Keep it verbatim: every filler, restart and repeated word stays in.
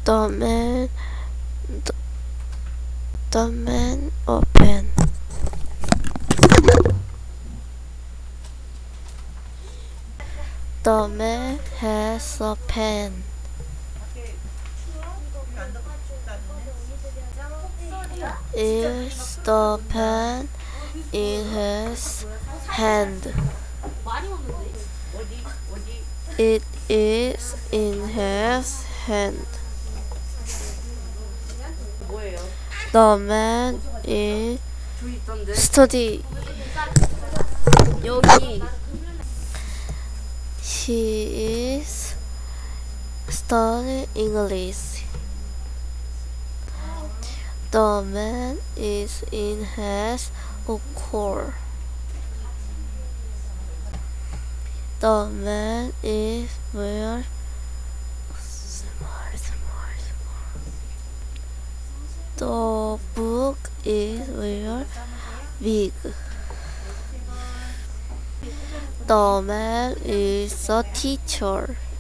The man, the, the man open. The man has a pen. Is the pen in his hand? It is in his hand. The man is study. 여기 He is studying English. The man is in his car. The man is wearing the book is very big. The man is a teacher.